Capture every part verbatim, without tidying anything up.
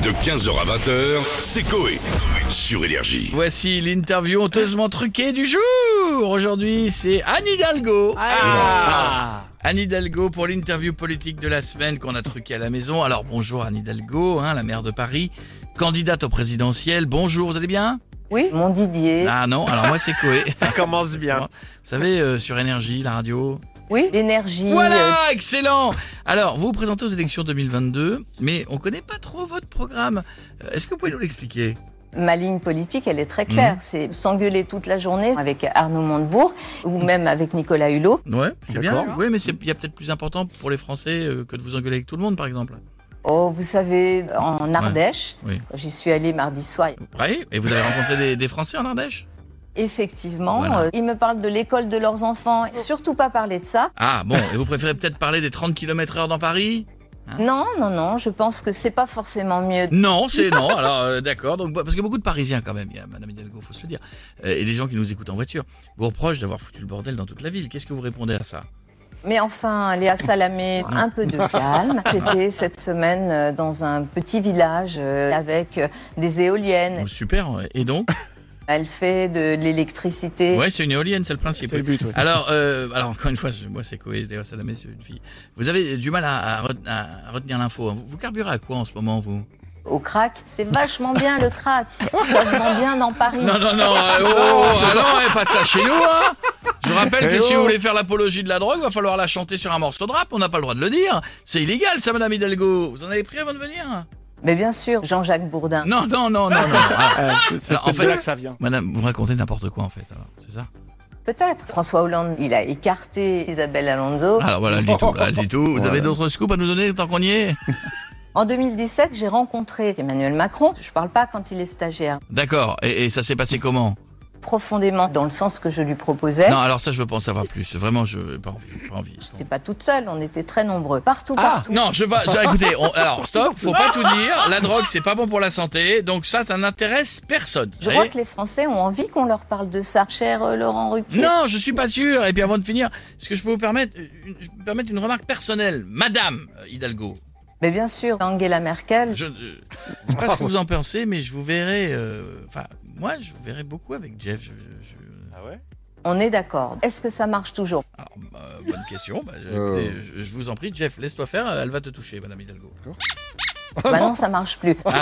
De quinze heures à vingt heures, c'est Coé. Sur Énergie. Voici l'interview honteusement truquée du jour. Aujourd'hui, c'est Anne Hidalgo. Ah. Anne Hidalgo pour l'interview politique de la semaine qu'on a truquée à la maison. Alors bonjour Anne Hidalgo, hein, la maire de Paris, candidate au présidentiel. Bonjour, vous allez bien ? Oui, mon Didier. Ah non, alors moi c'est Coé. Ça commence bien. Vous savez, euh, sur Énergie, la radio. Oui, l'énergie. Voilà, euh... excellent. Alors, vous vous présentez aux élections deux mille vingt-deux, mais on connaît pas trop votre programme. Euh, Est-ce que vous pouvez nous l'expliquer ? Ma ligne politique, elle est très claire. Mmh. C'est s'engueuler toute la journée avec Arnaud Montebourg ou même avec Nicolas Hulot. Ouais, c'est bien. Oui, mais il y a peut-être plus important pour les Français euh, que de vous engueuler avec tout le monde, par exemple. Oh, vous savez, en Ardèche, ouais. Oui. J'y suis allée mardi soir. Oui, et vous avez rencontré des, des Français en Ardèche ? Effectivement, voilà. euh, ils me parlent de l'école de leurs enfants. Surtout pas parler de ça. Ah bon, et vous préférez peut-être parler des trente kilomètres heure dans Paris ? Hein ? Non, non, non, je pense que c'est pas forcément mieux. Non, c'est non, alors euh, d'accord, donc parce que beaucoup de Parisiens quand même, il y a Madame Hidalgo, faut se le dire, euh, et des gens qui nous écoutent en voiture, vous reprochent d'avoir foutu le bordel dans toute la ville. Qu'est-ce que vous répondez à ça ? Mais enfin, Léa Salamé, un peu de calme. J'étais cette semaine dans un petit village avec des éoliennes. Oh, super, et donc ? Elle fait de l'électricité. Ouais, c'est une éolienne, c'est le principe. C'est le but, ouais. Alors, euh, alors encore une fois, moi c'est Coé, Léa Salamé, c'est une fille. Vous avez du mal à, à, à retenir l'info. Vous, vous carburez à quoi en ce moment, vous ? Au crack, c'est vachement bien le crack. Ça se vend bien dans Paris. Non, non, non, euh, oh, oh, ah non, eh, pas de ça chez nous, hein. Je vous rappelle que si vous voulez faire l'apologie de la drogue, va falloir la chanter sur un morceau de rap, on n'a pas le droit de le dire. C'est illégal ça, Madame Hidalgo. Vous en avez pris avant de venir ? Mais bien sûr, Jean-Jacques Bourdin. Non, non, non, non, non. Ah, euh, c'est alors, en fait, là que ça vient. Madame, vous racontez n'importe quoi en fait, alors, c'est ça ? Peut-être. François Hollande, il a écarté Isabelle Alonso. Alors voilà, elle dit tout, là, elle dit tout. Vous voilà. avez d'autres scoops à nous donner tant qu'on y est ? En deux mille dix-sept, j'ai rencontré Emmanuel Macron. Je parle pas quand il est stagiaire. D'accord, et, et ça s'est passé comment ? Profondément dans le sens que je lui proposais. Non, alors ça, je veux pas en savoir plus. Vraiment, je n'ai pas envie. Pas envie. J'étais pas toute seule, on était très nombreux. Partout, ah, partout. Non, je veux pas. Je, écoutez, on, alors stop, faut pas tout dire. La drogue, c'est pas bon pour la santé, donc ça, ça n'intéresse personne. Je crois que les Français ont envie qu'on leur parle de ça, cher euh, Laurent Ruquier. Non, je suis pas sûr. Et puis avant de finir, est-ce que je peux vous permettre une, je peux me permettre une remarque personnelle, Madame Hidalgo ? Mais bien sûr, Angela Merkel. Je ne sais pas ce que vous en pensez, mais je vous verrai. Enfin, euh, moi, je vous verrai beaucoup avec Jeff. Je, je, je... Ah ouais ? On est d'accord. Est-ce que ça marche toujours ? Alors, euh, bonne question. Bah, écoutez, je, je vous en prie, Jeff, laisse-toi faire. Elle va te toucher, Madame Hidalgo. Bah non, ça marche plus. Ah,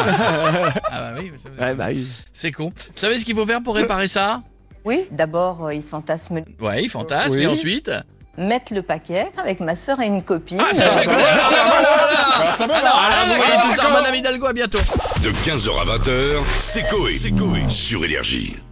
ah bah oui, c'est, ouais, bah oui. C'est con. Vous savez ce qu'il faut faire pour réparer ça ? Oui, d'abord, euh, il fantasme. Ouais, il fantasme, oui. et ensuite mettre le paquet avec ma sœur et une copine. Ah, ça se fait quoi ? Ah non, alors, vous voyez tout ça, Madame Hidalgo, à bientôt. De quinze heures à vingt heures, c'est Coé. Sur Énergie.